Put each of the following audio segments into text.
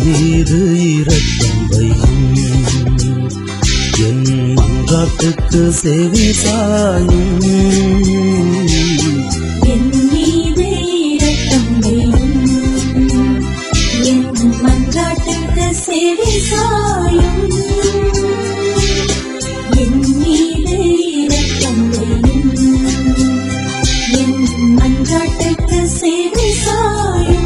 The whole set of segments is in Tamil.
மீது இரக்கம் வையும், என் மன்றாட்டுக்கு செவி சாயும். என் மீது இரக்கம் வையும், என் மன்றாட்டுக்கு செவி சாயும். என் மீது இரக்கம் வையும், என் மன்றாட்டுக்கு செவி சாயும்.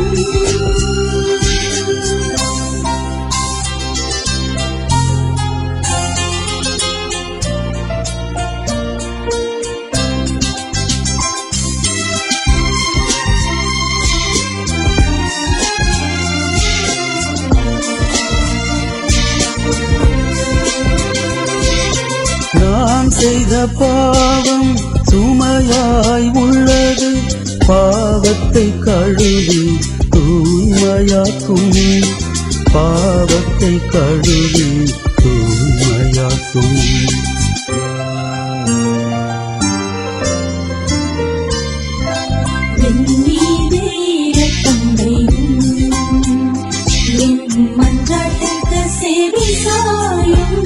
நான் செய்த பாவம் சுமையாய் உள்ளது, பாவத்தை கழுவி தூய்மையாக்கும், பாவத்தை கழுவி தூய்மையாக்கும். என் மீது இரக்கம் வையும், என் மன்றாட்டுக்கு செவி சாயும்.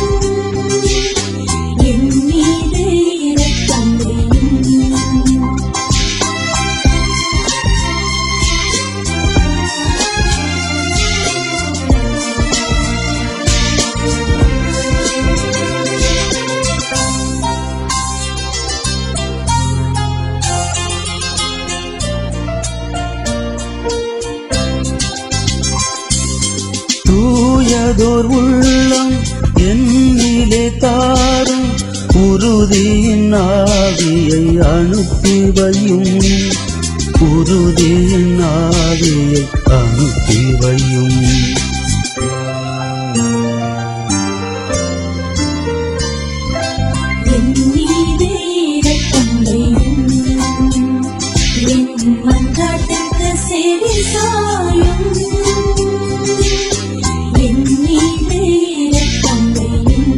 என் மீது இரக்கம் வையும். தூயதோர் உள்ளம் என்னிலே தாரும், உறுதியின் ஆவியை அனுப்பி வையும், உறுதியின் ஆவியை அனுப்பி வையும். என் மீது இரக்கம் வையும், என் மன்றாட்டுக்கு செவி சாயும். என் மீது இரக்கம் வையும்.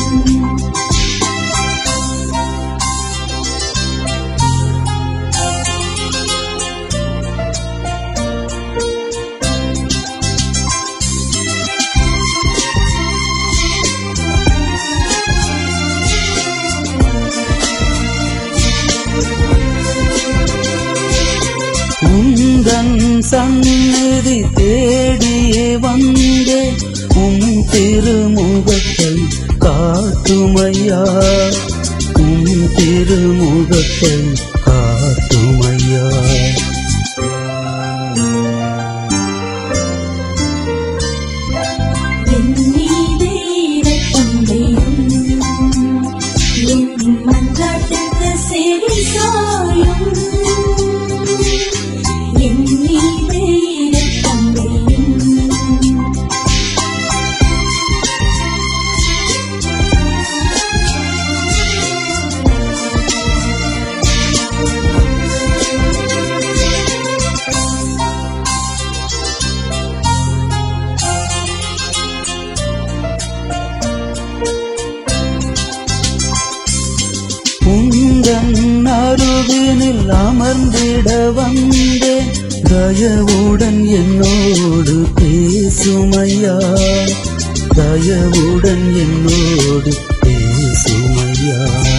உந்தன் சந்நிதி தேடியே வந்தே, உம் திருமுகத்தை காட்டுமையா, உம் திருமுகத்தை காட்டுமையா. என் மீது இரக்கம் வையும், என் மன்றாட்டுக்கு செவி சாயும். என் மீது இரக்கம் வையும். உந்தன் அருகினில் அமர்ந்திட வந்தேன், தயவுடன் என்னோடு பேசுமையா, தயவுடன் என்னோடு பேசுமையா.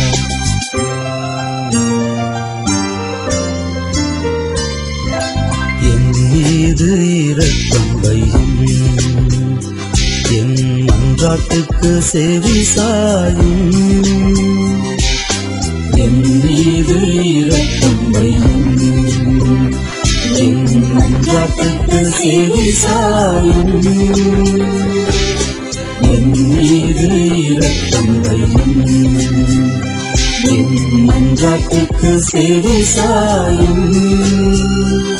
என் மீது இரக்கம் வையும், என் மன்றாட்டுக்கு செவி சாயும். என் மீது இரக்கம் வையும், என் மன்றாட்டுக்கு செவி சாயும். என் மீது இரக்கம் வையும், என் மன்றாட்டுக்கு செவி சாயும்.